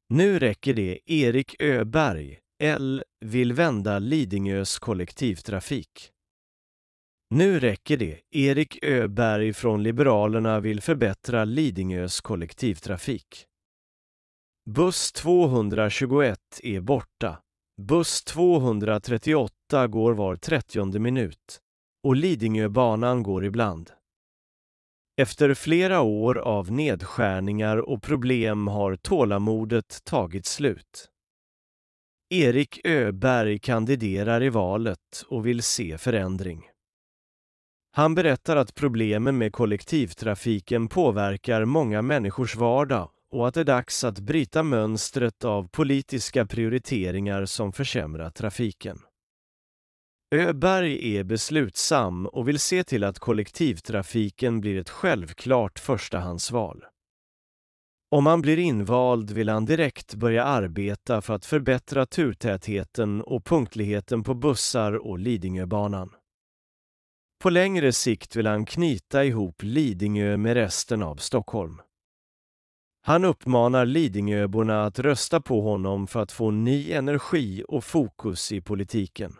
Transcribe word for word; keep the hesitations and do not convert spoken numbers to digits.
Nu räcker det. Erik Öberg, L, vill vända Lidingös kollektivtrafik. Nu räcker det. Erik Öberg från Liberalerna vill förbättra Lidingös kollektivtrafik. Buss tvåhundratjugoett är borta. Buss tvåhundratrettioåtta går var trettionde minut. Och Lidingöbanan går ibland. Efter flera år av nedskärningar och problem har tålamodet tagit slut. Erik Öberg kandiderar i valet och vill se förändring. Han berättar att problemen med kollektivtrafiken påverkar många människors vardag och att det är dags att bryta mönstret av politiska prioriteringar som försämrar trafiken. Öberg är beslutsam och vill se till att kollektivtrafiken blir ett självklart förstahandsval. Om han blir invald vill han direkt börja arbeta för att förbättra turtätheten och punktligheten på bussar och Lidingöbanan. På längre sikt vill han knyta ihop Lidingö med resten av Stockholm. Han uppmanar Lidingöborna att rösta på honom för att få ny energi och fokus i politiken.